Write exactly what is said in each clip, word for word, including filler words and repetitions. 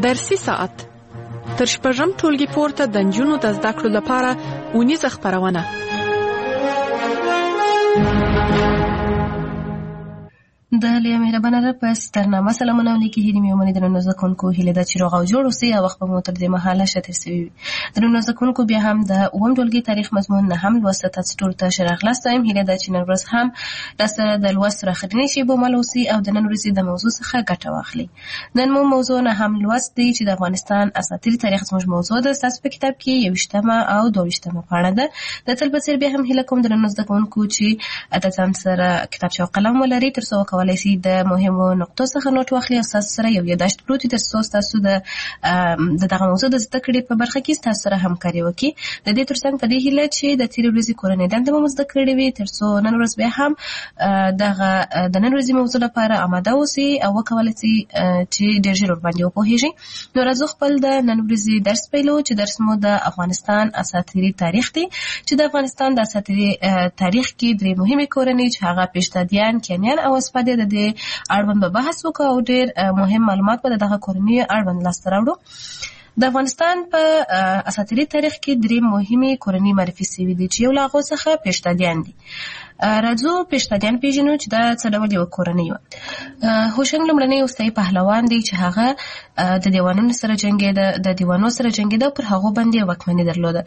درسي ساعت تر شپږم ټولګي پورته د نجونو د زده کړو لپاره اونیزه خپرونه. د لیا مهربانه را په سترنامه سلامونه ولیکي هیلې مې ومني درنو زده کوونکو هیله ده چې روغ او جوړ اوسئ او وخت به مو تر دې مهاله ښه تېر سوی وي. درنو زده کوونکو بیا هم د اووم ټولګي تاریخ مضمون نهم لوست ته تاسو ټولو ته ښه راغلاست وایم. هیله ده چې نن ورځ هم تاسو د لوست راخرنۍ شیبو مل اوسئ او د نن ورځې د موضوع څخه ګټه واخلئ. نن مو موضوع نهم لوست دی چې د افغانستان اساطیري تاریخ زموږ موضوع ده. ستاسو په کتاب کې یوویشتمه او دوهویشتمه پاڼه ده. د تل په څېر بیا هم هیله کوم درنو زده کوونکو چې د ځان سره کتابچه او قلم ولرئ تر څو وکولای شئ د مهمو نقطو څخه نوټ واخلي او تاسو سره یو یاداشت پروت وي تر څو تاسو د د دغه موضوع د زده کړې په برخه کې تاسو سره همکاري وکړي. د دې ترڅنګ په دې هیله چې د تېرې ورځې کورنۍ دنده مو زده کړې وي تر څو نن ورځ بیا هم دغه د نن ورځې موضوع لپاره آماده اوسئ او وکولای شئ چې ډېر ژر ورباندې وپوهېږئ. نو راځو خپل د نن ورځې درس پیلو چې درس مو د افغانستان اساطیري تاریخ دی چې د افغانستان د اساطیري تاریخ کې درې مهمې کورنۍ چې هغه پیشدادیان، کیانیان او اسپادې د دې اړوند به بحث وکړو او ډېر مهم معلومات به دغه کورنۍ اړوند لاسته راوړو. د افغانستان په اساطیري تاریخ کې درې مهمې کورنۍ معرفي شوي دي چې یو له هغو څخه پیشدادیان دي. راځو پیشدادیان پیژنو چې دا څه ډول یوه کورنۍ وه. هوشنګ لومړنی اوسنی پهلوان دی چې هغه د دیوانونو سره جنګېده، د دیوانو سره جنګېده او پر هغو باندې واکمني درلوده.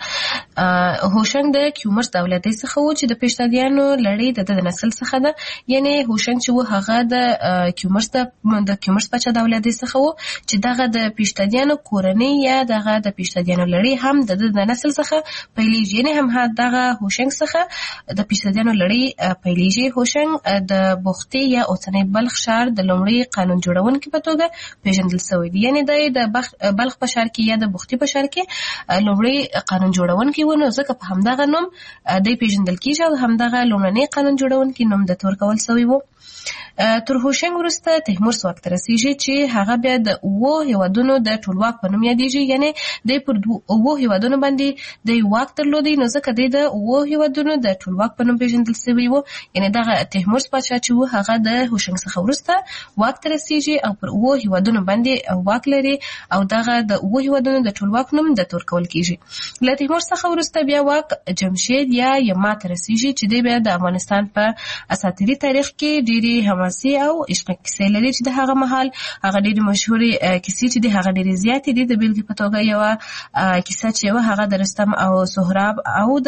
هوشنګ د کیومرث د اولادۍ څخه و چې د پیشدادیانو لړۍ د ده د نسل څخه ده. یعنې هوشنګ چې و هغه د کیومرث د کیومرث پاچا د اولادۍ څخه و چې دغه د پیشدادیانو کورنۍ یا دغه د پیشدادیانو لړۍ هم د ده د نسل څخه پیلېږي. یعنې هم دغه هوشنګ څخه د پیشدادیانو لړۍ پیلېږي. هوشنګ د بختي یا اوسنی بلخ ښار د لومړي قانون جوړونکي په توګه پیژندل شوی دی. یعنې دی د بلخ په ښار کې یا د بختي په ښار کې لومړی قانون جوړونکی و، نو ځکه په همدغه نوم دی پیژندل کېږي او همدغه لومړنی قانون جوړونکي نوم د تور کول شوی و. تر هوشنګ وروسته تیمور واک ته رسېږي چې هغه بیا د اوو هېوادونو د ټولواک په نوم یادېږي. یعنې دی پر اوو هېوادونو باندې دی واک درلودی، نو ځکه دی د اوو هېوادونو د ټولواک په نوم پیژندل شوی و. یعنې دغه تیمور پاچا چې و هغه د هوشنګ څخه وروسته واک ته رسېږي او پر اوو هېوادونو باندې واک لري او دغه د اوو هېوادونو د ټولواک نوم د تور کول کېږي. له تیمور څخه وروسته بیا واک جمشید یا یما ته رسېږي چې دی بیا د افغانستان په اساطیري تاریخ کې ډېرې حماسي او عشقي کیسې لري چې د هغه مهال هغه ډېرې مشهورې کیسې چې دي هغه ډېرې زیاتې دي. د بېلګې په توګه یوه کیسه چې وه هغه د رستم او سهراب او د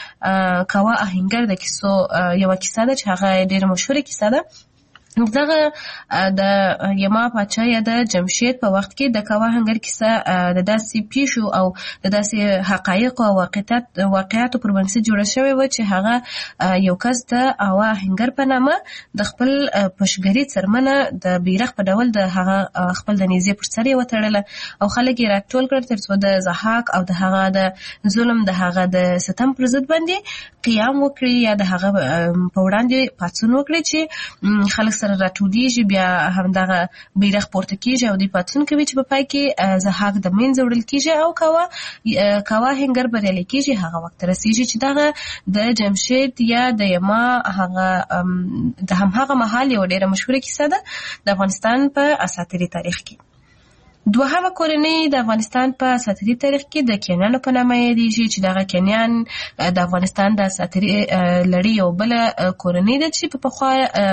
کاوه آهنګر د کیسو یوه کیسه ده چې هغه ډېره مشهوره کیسه ده. دغه د یما پاچا یا د جمشید په وخت کې د کاوه آهنګر کیسه د داسې پیښو او د داسې حقایقو او واقعیاتو پر بنسټ جوړه شوې وه چې هغه یو کس د کاوه آهنګر په نامه د خپل پشګري څرمنه د بیرغ په ډول د هغه خپل د نیزې پر سر یې وتړله او خلک یې راټول کړل تر څو د ضحاک او د هغه د ظلم د هغه د ستم پر ضد باندې قیام وکړي یا د هغه په وړاندې پاڅون وکړي چې خلک سره راټولیږي، بیا همدغه بیرغ پورته کېږي او دوی پاڅون کوي چې په پای کې ضحاک د منځه وړل کېږي او کاوه کاوه آهنګر بریالی کېږي. هغه وخت رسېږي چې دغه د جمشید یا د یما هغه د همهغه مهال یوه ډېره مشهوره کیسه ده د افغانستان په اساطیري تاریخ کې. دوهمه کورنۍ د افغانستان په اساطیري تاریخ کې د کیانیانو په نامه یادېږي چې دغه کیانیان د افغانستان د اساطیري لړۍ یو بله کورنۍ ده چې په پخوا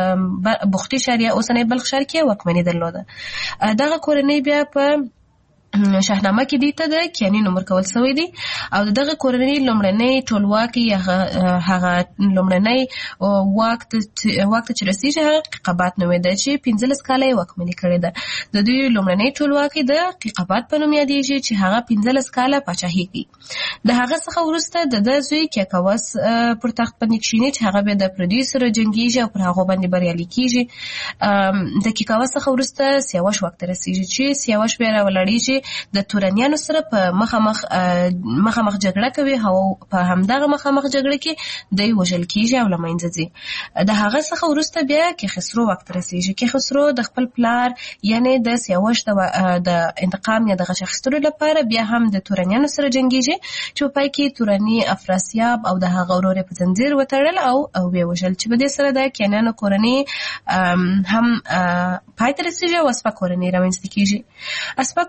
بختي ښار یا اوسنی بلخ ښار کې واکمني درلوده. دغه کورنۍ بیا په شاهنامه کې دې ته د کیاني نوم ورکول شوی دی او دغه کورنۍ لومړنی ټولواکي هغه لومړنی واک ته چې رسېږي هغه قیقبات نومېده چې پنځلس کاله یې واکمني کړې ده. د دوی لومړنی ټولواکي د قیقبات په نوم یادېږي چې هغه پنځلس کاله پاچاهي کوي. د هغه څخه وروسته د ده زوی کیکاوس پر تخت باندې کښېني چې هغه بیا د پردیو سره جنګېږي او پر هغو باندې بریالي کېږي. د کیکاوس څخه وروسته سیاوش واک ته رسېږي چې سیاوش بیا راولاړېږي د تورنیانو سره په مخامخ مخامخ جګړه کوي او په همدغه مخامخ جګړه کې دی وژل کېږي او له منځه ځي. د هغه څخه وروسته بیا کیخسرو واک ته رسېږي. کیخسرو د خپل پلار یعنې د سیاوش د انتقام یا د غچ اخیستلو لپاره بیا هم د تورنیانو سره جنګېږي چې په پای کې تورني افراسیاب او د هغه ورور یې په زنځیر وتړل او ویې وژل چې په دې سره د کیانیانو کورنۍ هم پای ته رسېږي او اسپه کورنۍ رامنځته کېږي. اسپه کورنۍ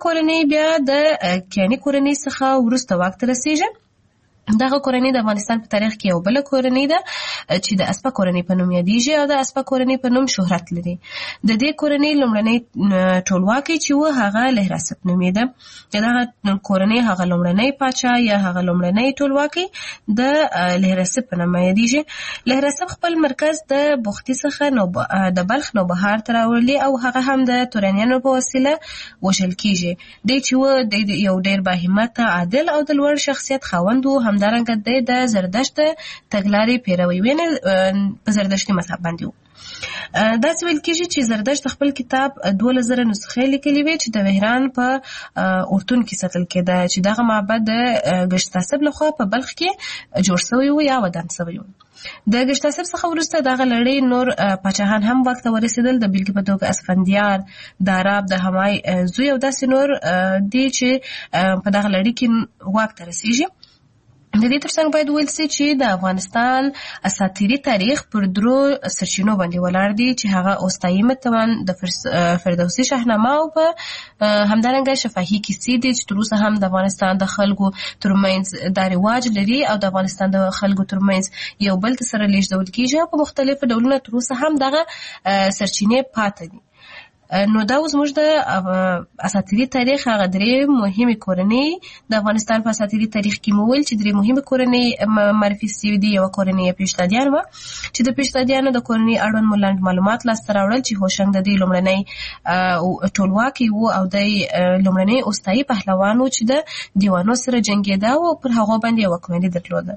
کورنۍ بیا د کیاني کورنۍ څخه وروسته واک ته رسیږي. دغه کورنۍ د افغانستان په تاریخ کې یو بل کورنۍ ده چې د اسپا کورنۍ په نوم یادېږي او د اسپا کورنۍ په نوم شهرت لري. د دې کورنۍ لومړنی ټولواکي چې و هغه لهراسپ نومېده. دغه کورنۍ هغه لومړنی پاچا یا هغه لومړنی ټولواکي د لهراسپ په نوم یادېږي. لهراسپ خپل مرکز د بختي څخه نو د بلخ نوبهار ته راوړلی او هغه هم د تورانیانو په وسیله وژل کېږي. دی چې و د یو ډېر باهمته عادل او د لوړ شخصیت خاوند و. همدارنګه دی د زردشت تګلارې پیروي وینې په زردشتي مذهب باندې و. داسې ویل کېږي چې زردشت خپل کتاب دولس زره نسخې لیکلي وې چې د وهران په اورتون کې ساتل کېده چې دغه معبد د ګشتاسب لخوا په بلخ کې جوړ شوی و یا ودان شوی و. د ګشتاسب څخه وروسته دغه لړۍ نور پاچاهان هم واک ته ورسېدل. د بېلګې په توګه اسفندیار، داراب، د همای زوی او داسې نور دي چې په دغه لړۍ کې واک ته رسېږي. د دې ترڅنګ باید ویل سي چې د افغانستان اساطیري تاریخ پر درو سرچینو باندې ولاړ دی چې هغه اوستایي متن د فردوسي شاهنامه او په همدارنګه شفاهي کیسې دي چې تر اوسه هم د افغانستان د خلکو ترمنځ دا رواج لري او د افغانستان د خلکو ترمنځ یو بل ته سره لیږدول کېږي او په مختلفو ډولونو تر اوسه هم دغه سرچینې پاتې دي. نو دا اوس موږ د اساطیري تاریخ هغه درې مهمې کورنۍ د افغانستان په اساطیري تاریخ کې مو ویل چې درې مهمې کورنۍ معرفي سوي دي. یوه کورنۍ یې پیشتادیان وه چې د پیشتادیانو د کورنۍ اړوند مو لنډ معلومات لاسته راوړل چې هوشنګ د دوی لومړنی ټولواکي و او د لومړنی اوستایي پهلوان و چې د دیوانو سره جنګېده او پر هغو باندې یې واکمني درلوده.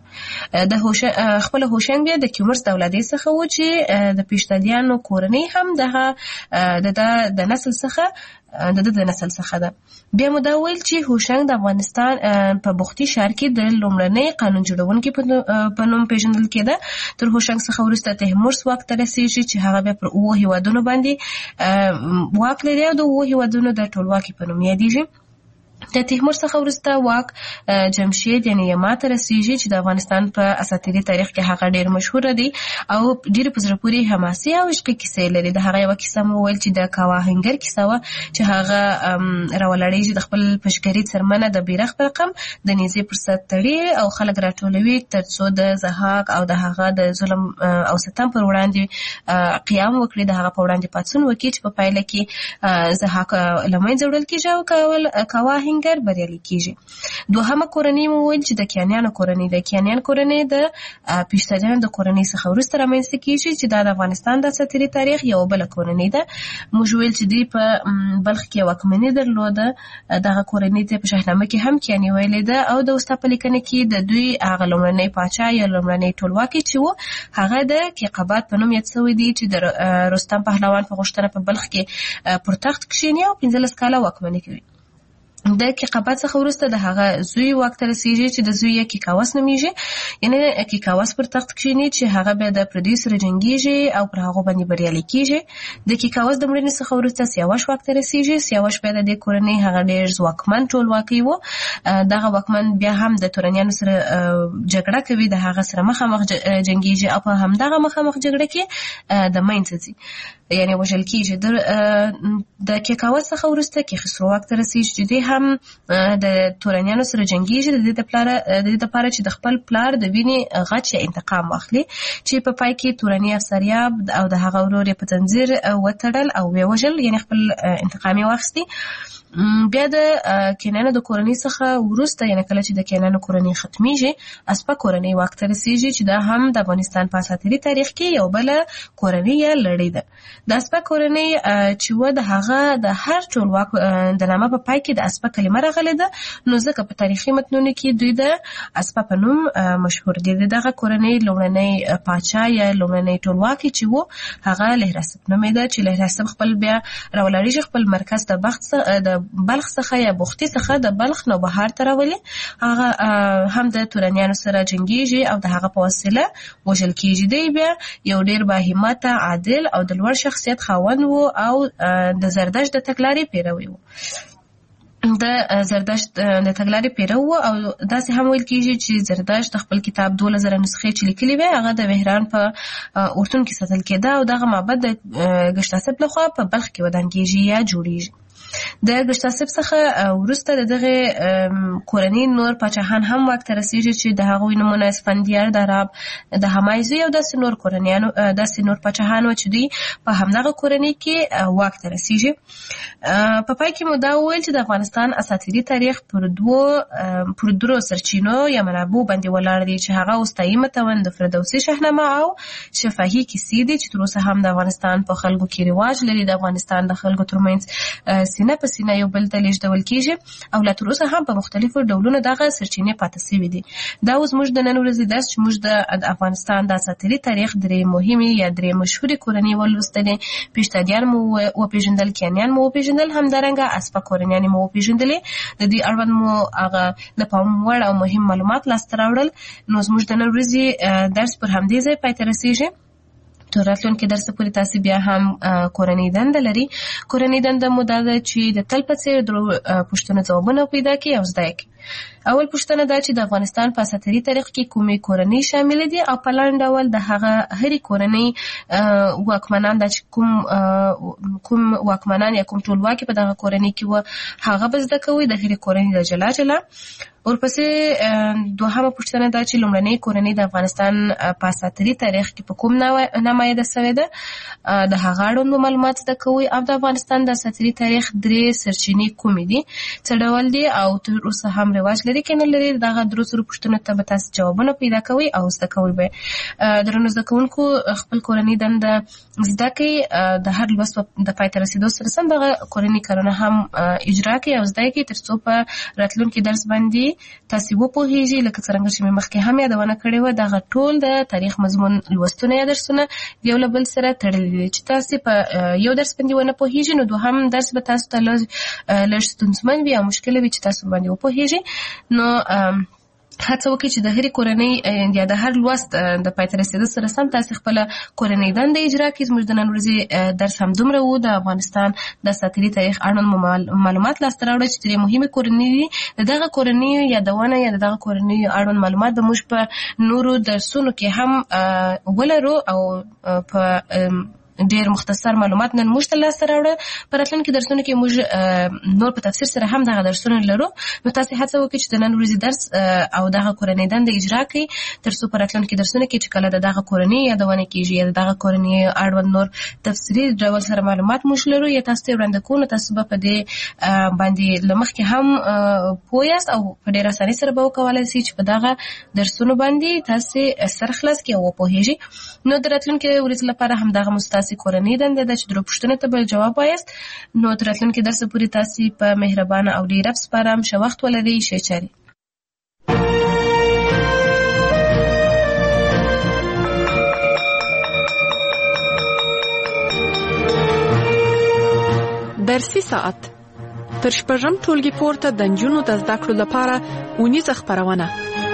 د خپله هوشنګ بیا د کیومرث دولادۍ څخه و چې د پیشتادیانو کورنۍ هم دغه د د نسل څخه د د نسل څخه ده. بیا مو دا ویل چې هوشنګ د افغانستان په بختي ښار کې د لومړنۍ قانون جوړونکي په نوم پیژندل کېده. تر هوشنګ څخه وروسته تیمورس واک ته رسېږي چې هغه بیا پر اووه هېوادونو باندې واک لري او د اووه هېوادونو د ټولواکي په نوم یادېږي. د تیمور څخه وروسته واک جمشید یعنی یما ته رسېږي چې د افغانستان په اساطیري تاریخ کې هغه ډېر مشهوره دی او ډېرې په زړه پورې حماسي او عشقي کیسې لري. د هغه یوه کیسه مو وویل چې د کاواهنګر کیسه وه چې هغه راولاړېږي د خپل پشګري څرمنه د بیرغ په رقم د نیزې پر سر تړي او خلک راټولوي تر څو د ضحاک او د هغه د ظلم او ستم پر وړاندې قیام وکړي، د هغه په وړاندې پاڅون وکړي چې په پایله کې ضحاک له منځه وړل کېږي او کاواهنګر بریالي کېږي. دوهمه کورنۍ مو ویل چې د کیانیانو کورنۍ ده. کیانیان کورنۍ د پیشتادیانو د کورنۍ څخه وروسته رامنځته کېږي چې دا د افغانستان د اساطیري تاریخ یو بله کورنۍ ده. موږ ویل چې دوی په بلخ کې واکمني درلوده. دغه کورنۍ ته په شاهنامه کې هم کیاني ویلې ده او د وستا په لیکنه کې د دوی هغه لومړنی پاچا یا لومړنی ټولواکي چې و هغه د کیقباد په نوم یاد شوی دی چې د رستم پهلوان په غوښتنه په بلخ کې پر تخت کښېني او پنځلس کاله واکمني کوي. د کیقباد څخه وروسته د هغه زوی واک ته رسېږي چې د زوی یې کیکاوس نومېږي. یعنې کیکاوس پر تخت کښېني چې هغه بیا د پردیو سره جنګېږي او پر هغو باندې بریالي کېږي. د کیکاوس د مړینې څخه وروسته سیاوش واک ته رسېږي. سیاوش بیا د دې کورنۍ هغه ډېر ځواکمن ټولواکی و. دغه واکمن بیا هم د تورانیانو سره جګړه کوي، د هغه سره مخامخ جنګېږي او په همدغه مخامخ جګړه کې د منځه ځي یعنې وژل کېږي. د کیکاوس څخه وروسته کیخسرو واک ته رسېږي چې دی هم د تورانیانو سره جنګېږي د دې دپاره چې د خپل پلار د وینې غچ یا انتقام واخلي چې په پای کې توراني افسریاب او د هغه ورور یې په تنظیر وتړل او ویې وژل، یعنې خپل انتقام یې واخیستي. بیا د کینانو د کورنۍ څخه وروسته یعنې کله چې د کینانو کورنۍ ختمیږي اسپا کورنۍ واک ته رسېږي چې دا هم د افغانستان په اساطیري تاریخ کې یو بله کورنۍ یا لړۍ ده. د اسپا کورنۍ چې و د هغه د هر ټولواک د نامه په پای کې د اسپا کلمه راغلې ده، نو ځکه په تاریخي متنونو کې دوی د اسپا په نوم مشهور دي. دغه کورنۍ لومړنی پاچا یا لومړنی ټولواکي چې و هغه لهراسپ نومېده چې لهراسپ خپل بیا راولاړېږي خپل مرکز د بخت د بلخ څخه یا بختي څخه د بلخ نوبهار ته راولي. هغه هم د تورانیانو سره جنګېږي او د هغه په وسیله وژل کېږي. دی بیا یو ډېر باهمته عادل او د لوړ شخصیت خاوند و او د زردشت د تګلارې پیروي و. د زردشت د تګلارې پیرو او داسې هم ویل کېږي چې زردشت د خپل کتاب دولس زره نسخې چې لیکلي وې هغه د وهران په اورتون کې ساتل کېده او دغه معبد د ګشتاسب لخوا په بلخ کې ودان کېږي یا جوړېږي. د ګشتاسب څخه وروسته دغه کورنۍ نور پاچاهان هم واک ته رسیږي چې د هغوی نمونه اسفندیار د عرب د همایزي او داسې نور کورنیانو داسې نور پاچاهان و چې دوی په همدغه کورنۍ کې واک ته رسیږي. په پای کې مو دا وویل چې د افغانستان اساطیري تاریخ پر دوو پر درو سرچینو یا منابعو باندې ولاړ دی چې هغه وستایي متون د فردوسي شاهنامه او شفاهي کیسې دي چې تر اوسه هم د افغانستان په خلکو کې رواج لري. د افغانستان د خلکو ترمنځ سینه په سینه یو بل ته لیږدول کیږي او لا تر اوسه هم په مختلفو ډولونو دغه سرچینې پاتې شوي دي. دا اوس موږ د نن ورځې درس چې موږ د افغانستان د اساطیري تاریخ درې مهمې یا درې مشهورې کورنۍ ولوستلې. پیشتادیان مو وپېژندل، کیانیان مو وپېژندل، همدارنګه اسپه کورنیانې مو وپېژندلې. د دې اړوند مو هغه د پام وړ او مهم معلومات لاسته راوړل. نو زموږ د نن ورځې درس پر همدې ځای پای ته رسېږي. تر راتلونکي درس پورې تاسو بیا هم کورنۍ دنده لري. کورنۍ دنده مو دا ده چې د تل په څېر درو پوښتنو ځوابونه پیدا کړي او زده کړي. اول پوښتنه دا چې د افغانستان په اساطیري تاریخ کې کومې کورنۍ شامل دي او په لاندې ډول د هغه هرې کورنۍ واکمنان دا چې کوم کوم واکمنان یا کوم ټولواکي په دغه کورنۍ کې و هغه به زده کوئ د هرې کورنۍ د جلا جلا. ورپسې دوهمه پوښتنه دا چې لومړنۍ کورنۍ د افغانستان په اساطیري تاریخ کې په کوم نمایده سوې ده د هغه اړوند معلومات زده کوئ او د افغانستان د اساطیري تاریخ درې سرچینې کومې دي، څه ډول دي او تر اوسه هم رواج لري که نه لري. دغه درو سرو پوښتنو ته به تاسو جوابونه پیدا کوئ او زده کوئ به. درنو زده کوونکو خپل کورنۍ دنده زده کړئ. د هر لوست د پای ته رسېدو سره سم دغه کورنۍ کارونه هم اجرا کړئ او زده کړئ تر څو په راتلونکي درس باندې تاسو وپوهیږئ. لکه څرنګه چې مې مخکې هم یادونه کړې وه دغه ټول د تاریخ مضمون لوستونه یا درسونه یو له بل سره تړلي دي. چې تاسو په یو درس باندې ونه پوهیږئ نو دوهم درس به تاسو ته لږ ستونزمن وي او مشکل وي چې تاسو باندې وپوهیږئ. نو هڅه وکړئ چې د هرې کورنۍ یا د هر لوست د پای ته رسېدو سره سم تاسو خپله کورنۍ دنده اجرا کړئ. زموږ د نن ورځې درس همدومره و. د افغانستان د اساطیري تاریخ اړوند معلومات لاسته راوړئ چې درې مهمې کورنۍ دي. د دغه کورنیو یادونه یا د دغه کورنیو اړوند معلومات به موږ په نورو درسونو کې هم ولرو او په ډېر مختصر معلومات نن موږ ته لاسته راوړه. په راتلونکي درسونو کې موږ نور په تفسیر سره هم دغه درسونه لرو. نو تاسو هڅه وکړئ چې د نن ورځې درس او دغه کورنۍ دنده اجرا کړئ تر څو په راتلونکي درسونو کې چې کله د دغه کورنۍ یادونه کېږي یا د دغه کورنۍ اړوند نور تفسیري ډول سره معلومات موږ لرو یا تاسو ته وړاندې کوو نو تاسو به په دې باندې له مخکې هم پوه یاست او په ډېره اسانۍ سره به وکولی سئ چې په دغه درسونو باندې تاسو سر خلاص کړئ او وپوهیږئ. نو د راتلونکي ورځې لپاره همدغه مو کورنۍ دنده ده چې درو پوښتنو ته به جواب وایاست. نو تر راتلونکي درس پورې تاسو په مهربانه او ډېر رب سپارم. ښه وخت ولرئ. ښې چارې. درسي ساعت تر شپږم ټولګي پورته د نجونو د زده کړو لپاره اونیزه خپرونه.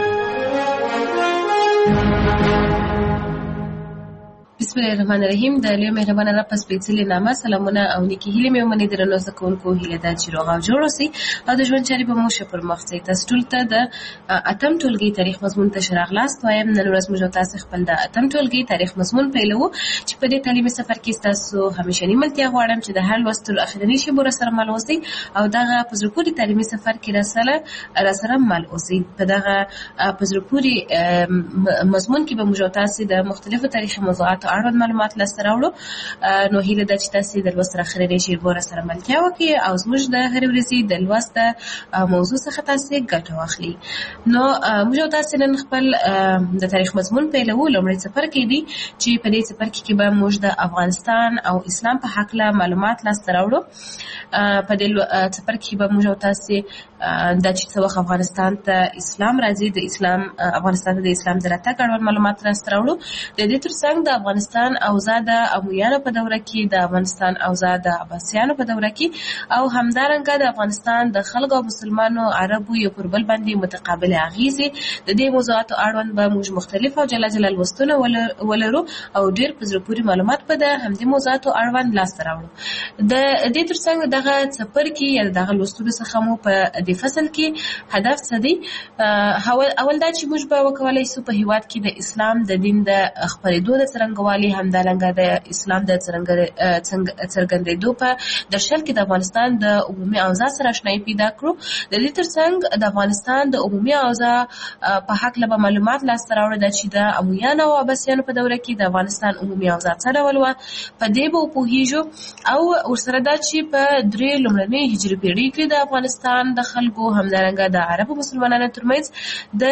بسم الله الرحمن الرحیم. د لوی مهربانه رب په سپېڅلي نامه سلامونه او نیکې هیلې مې ومنئ. درنو زده کوونکو هیله ده چې روغ او جوړ اوسئ او د ژوند چارې به مو ښه پر مخ ځئ. تاسو ټول ته د اتم ټولګي تاریخ مضمون ته ښه راغلاست وایم. نن ورځ موږ تاسو خپل د اتم ټولګي تاریخ مضمون پیلوو چې په دې تعلیمي سفر کې تاسو همیشني ملتیا غواړم چې د هر لوست تر اخرنۍ شیبو سره مل اوسئ او دغه په زړه پورې تعلیمي سفر کې راسره راسره مل اوسئ. په دغه په زړه پورې مضمون کې به موږ تاسو د مختلفو تاریخي موضوعاتو اړوند معلومات لاسته راوړو. نو هیله ده چې تاسو د لوست اخرنۍ شیبو سره ملتیا وکړئ او زموږ د هرې ورځې د لوست موضوع څخه تاسو ګټه واخلئ. نو موږ تاسو نن خپل د تاریخ مضمون پیلوو. لومړی څپرکی دی چې په دې څپرکي کې به موږ د افغانستان او اسلام په هکله معلومات لاسته راوړو. په دې څپرکي به موږ تاسو د چې څه وخت افغانستان ته اسلام راځي د اسلام افغانستان ته د اسلام د راتګ اړوند معلومات لاسته راوړو. د دې ترڅنګ د افغانستان اوضاع د امویانو په دوره کې، د افغانستان اوضاع د عباسیانو په دوره کې او همدارنګه د افغانستان د خلکو او مسلمانو عربو یو پر بل باندې متقابل اغیزې د دې موضوعاتو اړوند به موږ مختلف او جلا جلا لوستونه ولرو او ډېر په زړه پورې معلومات به د همدې موضوعاتو اړوند لاسته راوړو. د دې ترڅنګ دغه څپرکي یا دغه لوستلو څخه مو په دې فصل کې هدف څه دی؟ اول دا چې موږ به وکولای شو په هیواد کې د اسلام د دین د خپرېدو د څرنګوالي کال همدارنګه د اسلام د څرګندېدو په درشل کې د افغانستان د عمومي اوضاع سره آشنایي پیدا کړو. د دې ترڅنګ د افغانستان د عمومي اوضاع په هکله به معلومات لاسته راوړو چې د امویانو او عباسیانو په دوره کې د افغانستان عمومي اوضاع څه ډول وه، په دې به وپوهیږو. او ورسره دا چې په درې لومړنۍ هجري پېړۍ کې د افغانستان د خلکو همدارنګه د عربو مسلمانانو ترمنځ د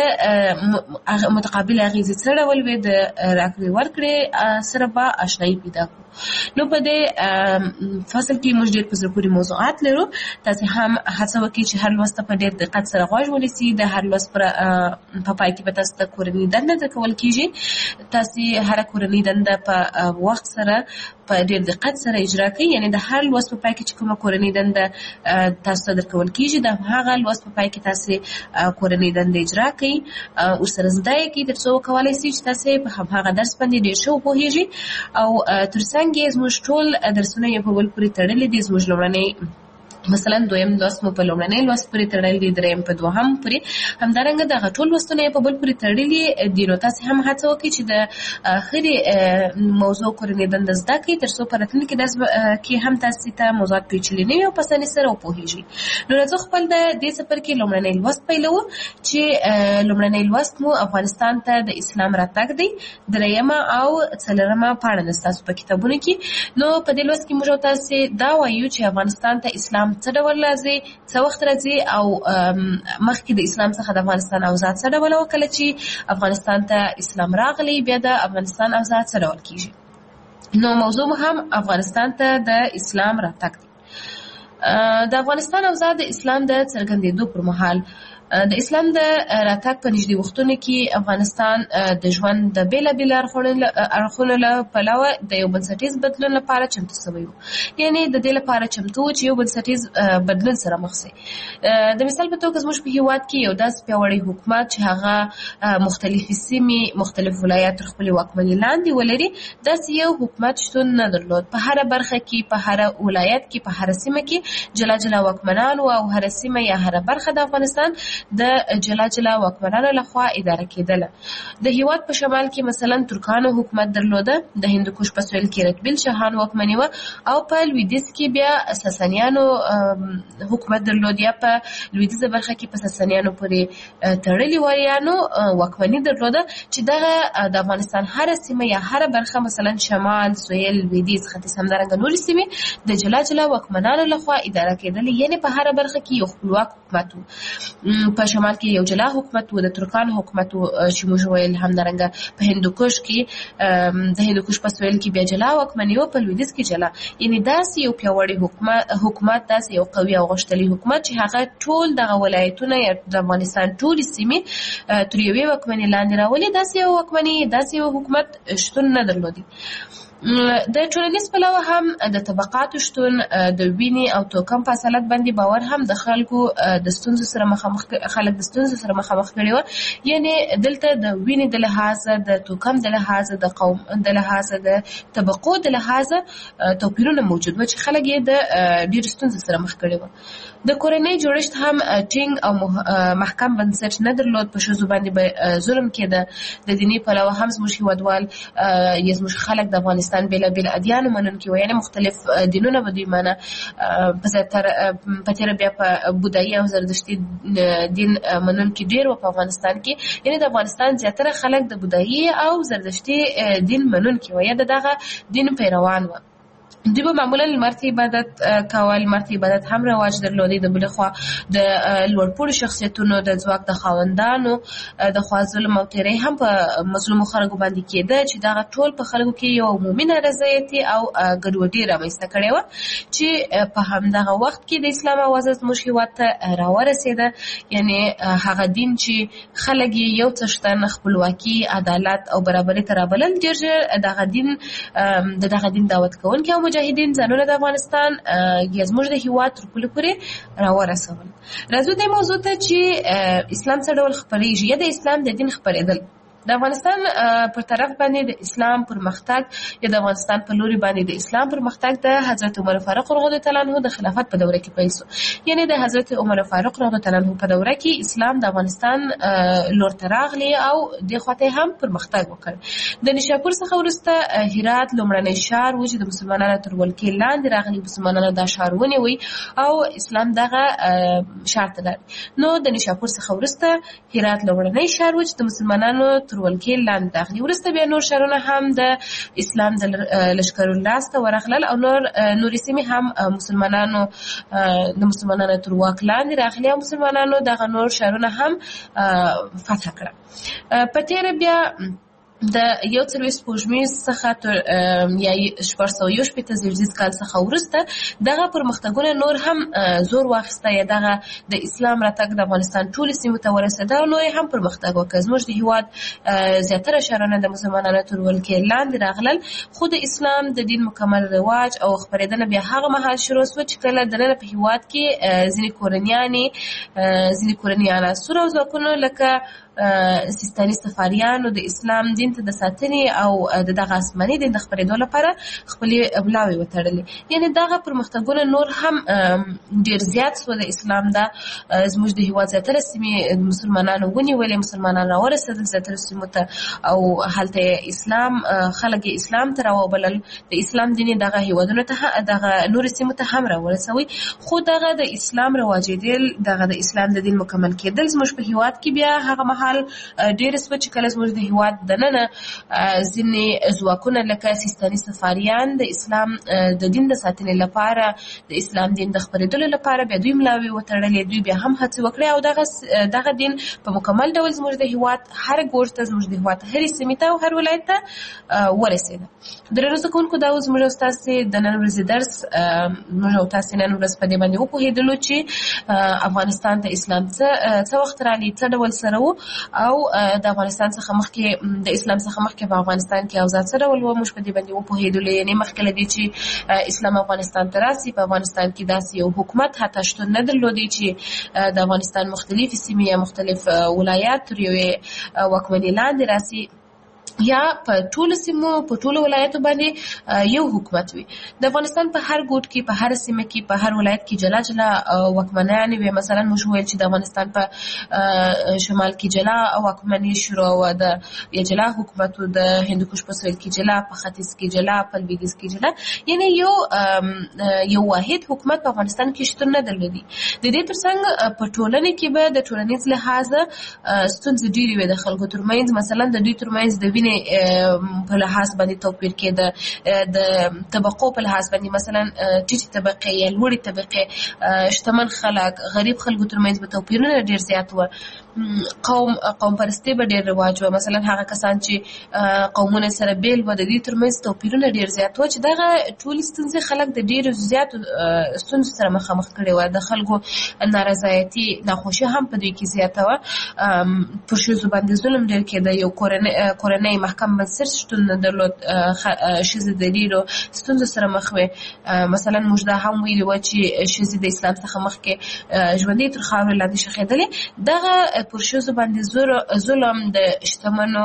متقابل اغېزې څه ډول وې، د راکړې ورکړې سره به آشنایي پیدا کړو. نو په دې فصل کې موږ ډېر په زړه پورې موضوعات لرو. تاسې هم هڅه وکړئ چې هر لوست ته په ډېر دقت سره غوږ ونیسئ. د هر لوست په پای کې به تاسو ته کورنۍ دنده درکول کېږي. تاسې هره کورنۍ دنده په وخت سره په ډېر دقت سره اجرا کړئ. یعنې د هر لوست په پای کې چې کومه کورنۍ دنده تاسو ته درکول کېږي، د هغه لوست په پای کې تاسې کورنۍ دنده اجرا کړئ، ورسره زده یې کړئ، تر څو وکولی شئ چې تاسې په همهغه درس باندې ډېر ښه وپوهېږئ. او تر څنګ یې زموږ ټول درسونه یو په بل پورې تړلي دي. زموږ لومړنی مثلا دویم لوست مو په لومړنۍ لوست پورې تړلی دی، دریم په دوهم پورې، همدارنګه دغه ټول لوستونه یې په بل پورې تړلي دي. نو تاسې هم هڅه وکړئ چې د هرې موضوع کورنۍ دنده زده کړئ، تر څو په راتلونکي درس کې هم تاسې ته موضوعات پیچلي نه وي او په اسانۍ سره وپوهېږئ. نو راځو خپل د دې څپرکي لومړنی لوست پیلوو چې لومړنی لوست مو افغانستان ته د اسلام راتګ دی. دریمه او څلورمه پاڼه ده ستاسو په کتابونو کې. نو په دې لوست کې موږ تاسې دا وایو چې افغانستان ته اسلام څه ډول راځي، څه وخت راځي، او مخکې د اسلام څخه د افغانستان اوضاع څه ډول وه. کله چې افغانستان ته اسلام راغلی، بیا د افغانستان اوضاع څه ډول کېږي. نو موضوع مو هم افغانستان ته د اسلام راتګ دی. د افغانستان اوضاع د اسلام د څرګندېدو پر مهال د اسلام د راتګ په نږدې وختونو کې افغانستان د ژوند د بېلابېلو اړخونو له پلوه د یو بنسټیز بدلون لپاره چمتو سوی و. یعنې د دې لپاره چمتو و چې یو بنسټیز بدلون سره مخ شي. د مثال په توګه زموږ په هېواد کې یو داسې پیاوړی حکومت چې هغه مختلفې سیمې، مختلف ولایات تر خپلې واکمنۍ لاندې ولري، داسې یو حکومت شتون نه درلود. په هره برخه کې، په هره ولایت کې، په هره سیمه کې جلا جلا واکمنان و، او هره سیمه یا هره برخه د افغانستان د جلا جلا واکمنانو لخوا اداره کېدله. د هیواد په شمال کې مثلا ترکانو حکومت درلوده، د هندوکش په سویل کې رتبیل شاهان واکمني وه، او په لویدیځ کې بیا ساسانیانو حکومت درلود، یا په لویدیځه برخه کې په ساسانیانو پورې تړلي واریانو واکمني درلوده، چې دغه د افغانستان هره سیمه یا هره برخه مثلا شمال، سویل، لویدیځ، ختیځ، همدارنګه نورې سیمې د جلا جلا واکمنانو لخوا اداره کېدلې. یعنې په هره برخه کې یو خپلواک حکومت و. په شمال کې یو جلا حکومت و، د ترکانو حکومت و چې موږ ویل، همدارنګه په هندوکش کې د هندوکش په سویل کې بیا جلا واکمني و، په لویدیځ کې جلا. یعنې داسې یو پیاوړی حکومت، داسې یو قوي او غښتلی حکومت چې هغه ټول دغه ولایتونه یا د افغانستان ټولې سیمې تر یوې واکمنۍ لاندې راولي، داسې یو واکمني، داسې یو حکومت شتون نه درلودی. د ټولنیز پلوه هم د طبقاتو شتون، د وینې او توکم په اصالت باندې باور هم د خلکو د ستونزو سره مخامخ خلک د ستونزو سره مخامخ کړي وو. یعنې دلته د وینې د لحاظه، د توکم د لحاظه، د قوم د لحاظه، د طبقو د لحاظه توپیرونه موجود وو چې خلک یې د ډېرو ستونزو سره مخ کړي وو. د کورنۍ جوړښت هم ټینګ او محکم بنسټ نه درلود. په ښځو باندې به ظلم کېده. د دیني پلوه هم زموږ هېوادوال یا زموږ خلک د افغانستان بېلابېل ادیانو منونکي وو، یعنې مختلف دینونه به دوی منه. په زیاتره په تېره بیا په بودایي او زردشتي دین منونکي ډېر وو په افغانستان کې. یعنې د افغانستان زیاتره خلک د بودایي او زردشتي دین منونکي وو یا د دغه دین پیروان وو. دوی به معمولا لمر ته عبادت کول، لمر ته عبادت هم رواج درلودی. د بلې خوا د لوړپوړو شخصیتونو د ځواک د خاوندانو د خوا ظلم او تېرۍ هم په مظلومو خلکو باندې کېده، چې دغه ټول په خلکو کې یو عمومي نارضایتي او ګډوډي رامنځته کړې وه، چې په همدغه وخت کې د اسلام اوازه زموږ هېواد ته راورسېده. یعنې هغه دین چې خلک یې یو څه شتن خپلواکي، عدالت او برابري ته رابلل، ډېر ژر دغه دین د دغه دین دعوت کوونکي او مجاهدین ځانونه د افغانستان یا زموږ د هېواد تر پولې پورې راورسول. راځو دې موضوع ته چې اسلام څه ډول خپرېږي یا د اسلام د دین خپرېدل. د افغانستان پر طرف باندې د اسلام پرمختګ یا د افغانستان په لوري باندې د اسلام پرمختګ د حضرت عمر فاروق رضی الله تعالی عنہ د خلافت په دوره کې پیل شو. یعنی د حضرت عمر فاروق رضی الله تعالی عنہ په دوره کې اسلام د افغانستان لور ته راغلی او د خواته هم پرمختګ وکړ. د نشاپور څخه وروسته هرات لومړنی ښار و چې د مسلمانانو تر ولکې لاندې راغلی. مسلمانانو دا ښار ونیوی او اسلام دغه ښار ته لاړ. نو د نشاپور څخه وروسته هرات لومړنی ښار و چې د مسلمانانو تر ولکې لاندې راغلی. وروسته بیا نور ښارونه هم د اسلام د لښکرو لاسته ورغلل او نور نورې سیمې هم مسلمانانو د مسلمانانو تر واک لاندې راغلي او مسلمانانو دغه نور ښارونه هم فتح کړه. په تېره بیا د یو څلوېښت سپوږمیز څخه تر یا شپږ سوه یو شپېته زیږدیز کال څخه وروسته دغه پرمختګونه نور هم زور واخیسته یا دغه د اسلام راتګ د افغانستان ټولو سیمو ته ورسېده او نور هم پرمختګ وکړ. زموږ د هېواد زیاتره ښارونه د مسلمانانو تر ولکې لاندې راغلل، خو د اسلام د دین مکمل رواج او خپرېدنه بیا هغه مهال شروع شوه چې کله دننه په هېواد کې ځینې کورنیانې ځینې کورني عناصر او ځواکونه لکه سیستاني صفاریانو د اسلام دین ته د ساتنې او د دغه آسماني دین د خپرېدو لپاره خپلې بلاوې وتړلې. یعنې دغه پرمختګونه نور هم ډېر زیات سوه. د اسلام دا زموږ د هېواد زیاتره سیمې مسلمانانو ونیولې، مسلمانان راورسېدل زیاتره سیمو ته او هلته اسلام خلک اسلام ته راوبلل. د اسلام دین دغه هېوادونو ته دغه نورې سیمو ته هم راورسوي. خو دغه د اسلام رواجېدل، دغه د اسلام د دین مکمل کېدل زموږ په هېواد کې بیا هغه مهال ډېر سوه چې کله زموږ د هېواد دننه ځینې ځواکونه لکه سیستاني صفاریان د اسلام د دین د ساتنې لپاره، د اسلام دین د خپرېدلو لپاره بیا دوی ملاوې وتړلې. دوی بیا هم هڅې وکړې او دغه دغه دین په مکمل ډول زموږ د هېواد هر ګوټ ته، زموږ د هېواد هرې سیمې ته او هر ولایت ته ورسېده. درنو زده کوونکو، دا اوس زموږ او ستاسې د نن ورځې درس موږ او تاسې نن ورځ په دې باندې وپوهېدلو چې افغانستان ته اسلام څه څه وخت راغلی، څه ډول سره و او د افغانستان څخه مخکې د اسلام څخه مخکې په افغانستان کې اوضاع څه ډول وه. موږ په دې باندې وپوهېدلو. یعنې مخکې له دې چې اسلام افغانستان ته راسي، په افغانستان کې داسې یو حکومت حتی شتون نه درلودی چې د افغانستان مختلفې سیمې یا مختلف ولایات تر یوې واکمنۍ لاندې راسي یا په ټولو سیمو په ټولو ولایتو باندې یو حکومت وي. د افغانستان په هر ګوټ کې، په هر سیمه کې، په هر ولایت کې جلا جلا واکمنانې وي. مثلا موږ ویل چې د افغانستان په شمال کې جلا واکمني شروع وه، د یا جلا حکومت و، د هندوکش په سویل کې جلا، په ختیځ کې جلا، په لویدیځ کې جلا. یعنې یو یو واحد حکومت په افغانستان کې شتون نه درلودي. د دې ترڅنګ په ټولنه کې به د ټولنیز لحاظه ستونزې ډېرې وې د خلکو ترمنځ. مثلا د دوی ترمنځ د وینې په لحاظ باندې توپیر کېده، د طبقو په لحاظ باندې، مثلا ټیټې طبقې یا لوړې طبقې، شتمن خلک، غریب خلکو ترمنځ به توپیرونه ډېر زیات وه. قوم قوم پرستي به ډېر رواج وه. مثلا هغه کسان چې قومونه سره بیل وه، د دې ترمنځ توپیرونه ډېر زیات وه چې دغه ټولې ستونزې خلک د ډېرو زیاتو ستونزو سره مخامخ کړي وه. د خلکو نارضایتي، ناخوښي هم په دوی کې زیاته وه. پر ښځو باندې ظلم ډېر کېده. یو کورنۍ محکم بنسټ شتون نه درلود. ښځې د ډېرو ستونزو سره مخ وې. مثلا موږ دا هم ویلي وه چې ښځې د اسلام څخه مخکې ژوندۍ تر خاورې لاندې ښخېدلې. دغه پر ښځو باندې ظلم د شتمنو،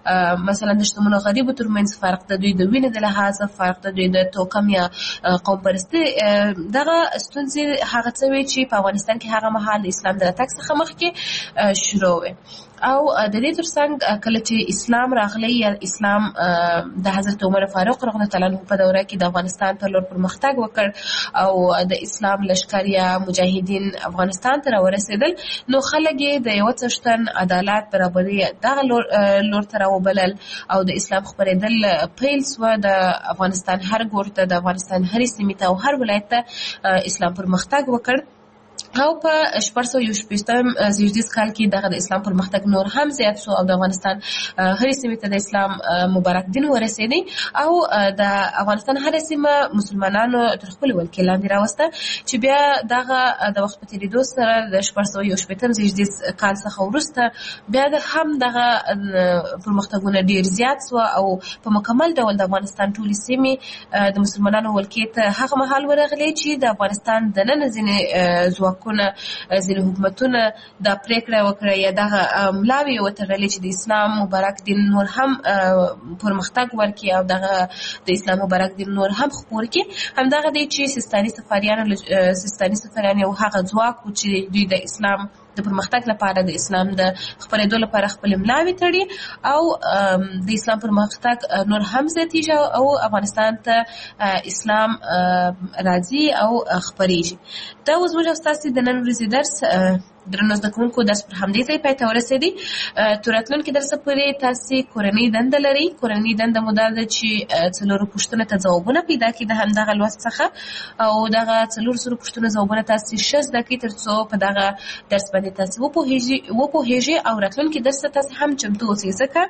مثلا د شتمنو غریبو ترمنځ فرق، د دوی د وینې د لحاظه فرق، د دوی د توکم یا قوم پرستي، دغه ستونزې هغه څه وې چې په افغانستان کې هغه مهال د اسلام د راتګ څخه مخکې شروع وې. او د دې ترڅنګ کله چې اسلام راغلی یا اسلام د حضرت عمر فاروق رضی الله تعالی عنہ په دوره کې د افغانستان په لور پرمختګ وکړ او د اسلام لښکر یا مجاهدین افغانستان ته راورسېدل، نو خلک یې د یوه څښتن عدالت، برابري دغه لور ته راوبلل او د اسلام خپرېدل پیل سوه. د افغانستان هر ګوټ ته، د افغانستان هرې سیمې ته او هر ولایت ته اسلام پرمختګ وکړ. او په شپږ سوه یو شپېتم زیږدیز کال کې دغه د اسلام پرمختګ نور هم زیات شو او د افغانستان هرې سیمې ته د اسلام مبارک دین ورسېدی او د افغانستان هره سیمه مسلمانانو تر خپلې ولکې لاندې راوسته، چې بیا دغه د وخت په تېرېدو سره د شپږ سوه یو شپېتم زیږدیز کال څخه وروسته بیا د هم دغه پرمختګونه ډېر زیات شوه او په مکمل ډول د افغانستان ټولې سیمې د مسلمانانو ولکې ته هغه مهال ورغلې چې د افغانستان دننه ځینې ځواکونه ملکونه ځینې حکومتونه دا پریکړه وکړه یا دغه ملاوې وتړلې چې د اسلام مبارک دین نور هم پرمختګ ورکړي او دغه د اسلام مبارک دین نور هم خپور کړي. همدغه دی چې سیستاني صفاریان سیستاني صفاریان یو هغه ځواک و چې دوی د اسلام د پرمختګ لپاره د اسلام د خپرېدو لپاره خپل ملاوې تړي او د اسلام پرمختګ نور هم زیاتېږي او افغانستان ته اسلام راځي او خپرېږي. دا اوس موږ ستاسو د نن ورځې درس درنو زده کوونکو درس پر همدې ځای پای ته ورسېدی. تر راتلونکي درسه پورې تاسې کورنۍ دنده لرئ. کورنۍ دنده مو دا ده چې څلورو پوښتنو ته ځوابونه پیدا کړي د همدغه لوست څخه او دغه څلور زرو پوښتنو ځوابونه تاسې ښه زده کړئ تر څو په دغه درس باندې تاسې وپوهېږئ وپوهېږئ او راتلونکي درس ته تاسې هم چمتو اوسئ. ځکه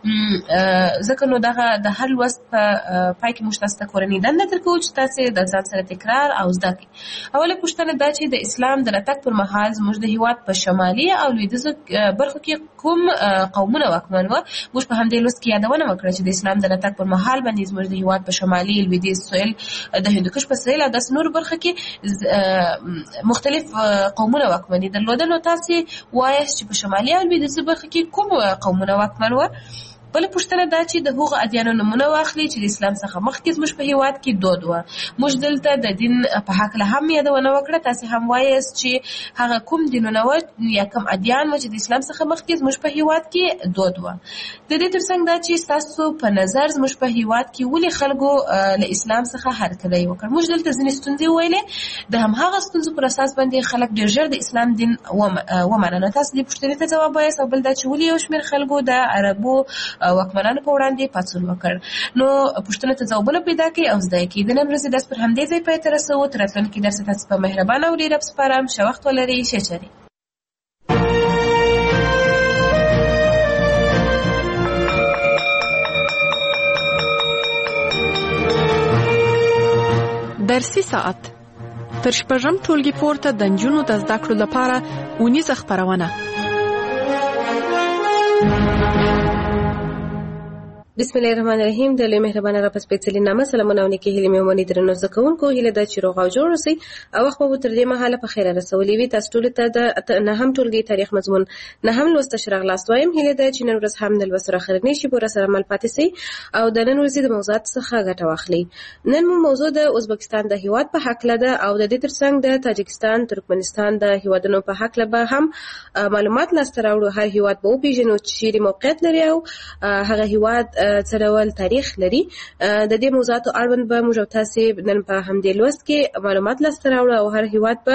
ځکه نو دغه د هر لوست په پای کې موږ تاسو ته کورنۍ دنده درکوو چې تاسې د ځان سره تکرار او زده کړئ. اوله پوښتنه دا چې د اسلام د راتګ پر مهال زموږ د هېواد په شمالي او لویدیځو برخو کې کوم قومونه واکمن وو. موږ په همدې لوست کې یادونه وکړه چې د اسلام د راتګ پر مهال باندې زموږ د هېواد په شمالي لویدیځ سویل د هندوکش په سویل او داسې نورو برخو کې مختلف قومونه واکمني درلوده. نو تاسې وایاست چې په شمالي او لویدیځو برخو کې کوم قومونه واکمن وو. بله پوښتنه دا چې د هغو ادیانو نومونه واخلي چې د اسلام څخه مخکې زموږ په هېواد کې دود وه. موږ دلته د دین په هکله هم یادونه وکړه. تاسې هم وایاست چې هغه کوم دینونه وه یا کوم ادیان وه چې د اسلام څخه مخکې زموږ په هېواد کې دود وه. د دې تر څنګ دا چې ستاسو په نظر زموږ په هېواد کې ولې خلکو له اسلام څخه هرکلی وکړ. موږ دلته ځینې ستونزې وویلې. د همهغه ستونزو پر اساس باندې خلک ډېر ژر د اسلام دین ومنه. نو تاسو دې پوښتنې ته ځواب وایاست. او بل دا چې ولې یو شمېر خلکو د عربو واکمنانو په وړاندې پاڅون وکړ. نو پوښتنه ته ځوابونه پیدا کړئ او زده کړئ. د نن ورځې درس پر همدې ځای پای ته رسوو. تر راتلونکي درس تاسو په مهربانه او ډېر سپارم. ښه وخت ولرئ. ښه چارې. درسي ساعت تر شپږم ټولګي پورته د نجونو د زده کړو لپاره اونیزه خپرونه. بسم الله الرحمن الرحیم. د لوی مهربانه رب سپېڅلي نامه سلامونه او نیکې هیلې مې ومنئ. درنو زده کوونکو هیله ده چې روغ او جوړ اوسئ او وخت به تر دې مهاله په خیره رسولي وي. تاسو ټولو ته د نهم ټولګي تاریخ مضمون نهم لوست ته راغلاست وایم. هیله ده چې نن ورځ هم د لوست سره اخرنۍ شي پوره سره عمل پاتې سئ او د نن ورځې د موضوعات څخه ګټه واخلئ. نن مو موضوع د ازبکستان د هېواد په هکله ده او د دې تر څنګ د تاجکستان ترکمنستان د هېوادونو په هکله به هم معلومات لاسته راوړو. هر هېواد به وپېژنو چې چیرې موقعیت لري او هغه هېواد څه ډول تاریخ لري. د دې موضوعاتو اړوند به موږ تاسو نن په همدې لوست کې معلومات لاسته راوړو او هر هېواد به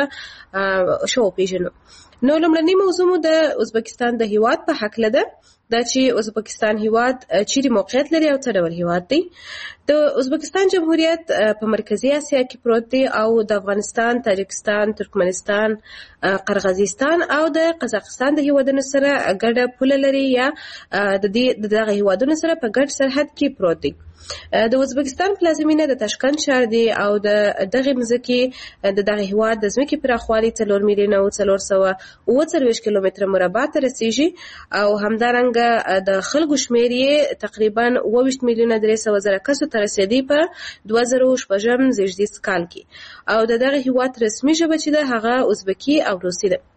ښه وپېژنو. نو لومړنۍ موضوع مو د ازبکستان د هېواد په هکله ده. دا چې ازبکستان هېواد چیرې موقعیت لري او څه ډول هېواد دی. د ازبکستان جمهوریت په مرکزي اسیا کې پروت دی او د افغانستان، تاجکستان، ترکمنستان، قرغیزستان او د قزاقستان د هېوادونو سره ګډه پوله لري یا د دې دغه هېوادونو سره په ګډ سرحد کې پروت دی. د ازبکستان پلازمینه د تاشکند ښار دی او د دغه مځکې د دغه هېواد د ځمکې پراخوالی څلور میلیونه او څلور سوه اوه څلوېښت کیلومتره مربع ته رسیږي او همدارنګه د خلکو شمېر یې تقریبا اوه ویشت میلیونه درې سوه زره کسو ته رسېدی په دوه زره شپږم زېږدیز کال کې. او د دغه هېواد رسمي ژبه چې ده هغه ازبکي او روسي ده.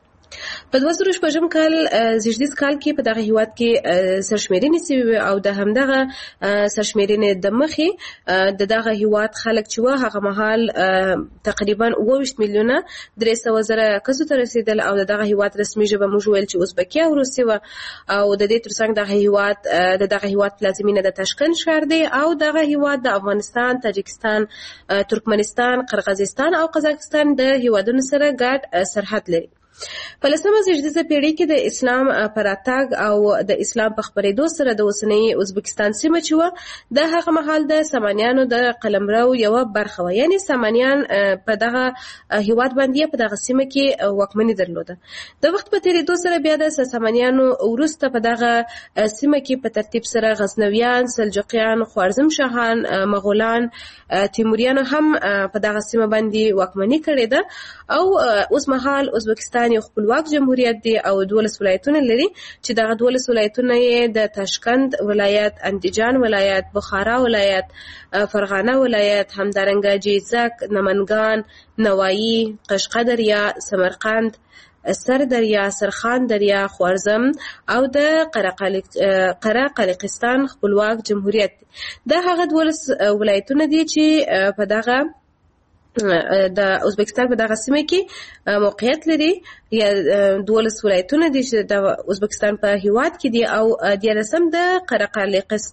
په دوه زره شپږم کال زېږدیز کال کې په دغه هېواد کې سرشمېرنې شوې او د همدغه سرشمېرنې د مخې د دغه هېواد خلک چې وه هغه مهال تقریبا اوه ویشت میلیونه درې سوه زره کسو ته رسېدل او د دغه هېواد رسمي ژبه موږ ویل چې ازبکي او روسي وه. او د دې تر څنګ دغه هېواد د دغه هېواد پلازمینه د تاشکند ښار دی او دغه هېواد د افغانستان، تاجکستان، ترکمنستان، قرغیزستان او قزاقستان د هېوادونو سره ګډ سرحد لري. په لسمه زېږدیزه پیړۍ کې د اسلام په راتګ او د اسلام په خپرېدو سره د اوسنۍ ازبکستان سیمه چې وه د هغه مهال د سامانیانو د قلمرو یوه برخه وه. یعنې سامانیان په دغه هېواد باندې په دغه سیمه کې واکمني درلوده. د وخت په تېرېدو سره بیا د سامانیانو وروسته په دغه سیمه کې په ترتیب سره غزنویان، سلجوقیان، خوارزم شاهان، مغولان، تیموریانو هم په دغه سیمه باندې واکمني کړې ده او اوس مهال ازبکستان ازبکستان یو خپلواک جمهوریت دی او دولس ولایتونه لري چې دغه دولس ولایتونه یې د تاشکند ولایت، اندیجان ولایت، بخارا ولایت، فرغانه ولایت، همدارنګه جیزک، نمنګان، نوایی، قشقدریا، سمرقند، سردریا، سرخان دریا، خوارزم او د قره قالیقستان خپلواک جمهوریت دی. دا هغه دولس ولایتونه دي چې په دغه د ازبکستان په دغه سیمه کې موقعیت لري، یا دولس ولایتونه دي چې د ازبکستان په هیواد کې دي، او دیارلسم د قره